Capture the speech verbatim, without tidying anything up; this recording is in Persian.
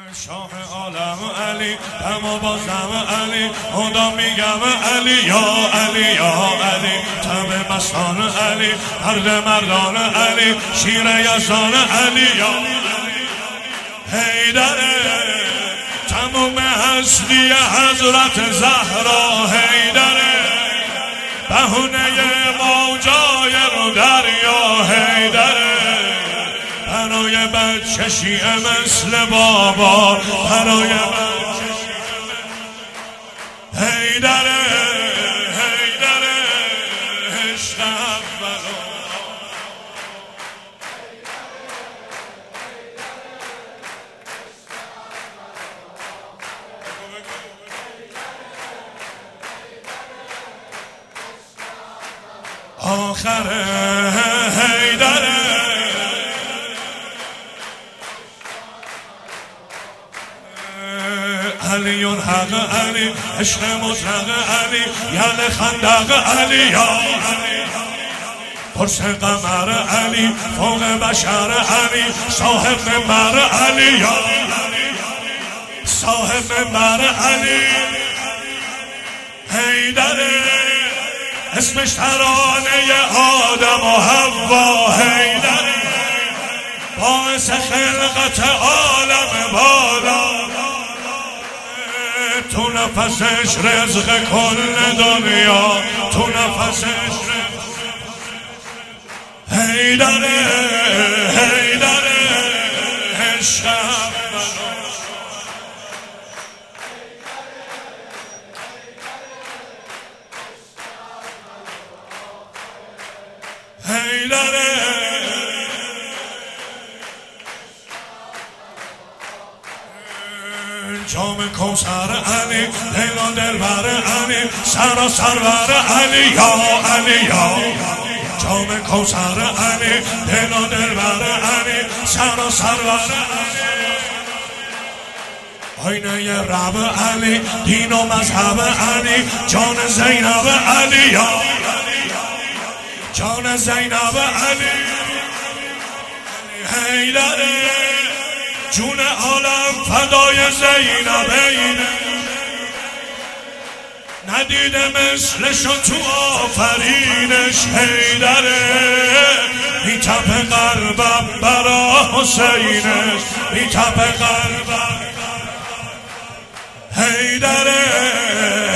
شاه عالم علی دم بازم علی خدا میگم علی یا علی یا علی تب مستان علی مرد مردان علی شیر یزدان علی یا حیدره تموم هستی حضرت زهرا حیدره بهونه موجای رو دریا حیدره برای بچه شیعه مثل بابا برای بچه شیعه حیدره حیدره عشق اولا آخره حیدره علی حق علی عشق مطلق علی یل خندق علی یا علی پرس قمر علی فوق بشر علی صاحب منبر علی یا صاحب منبر علی حیدره اسمش ترانه آدم و حوا حیدره باعث خلقت عالم بالا تو نفسش رزق کل دنیا تو نفسش حیدره حیدره عشق حیدره جام کوثر علی لیلا دلبر علی سرا سرور علی یا علی یا جام کوثر علی لیلا دلبر علی سرا سرور علی آینه رب علی دین و مذهب علی جان زینب علی یا جان زینب علی حیدره جون عالم فدای زینب اینه ندیده مثلشو تو آفرینش حیدره میتپه قلبم برا حسینش میتپه قلبم حیدره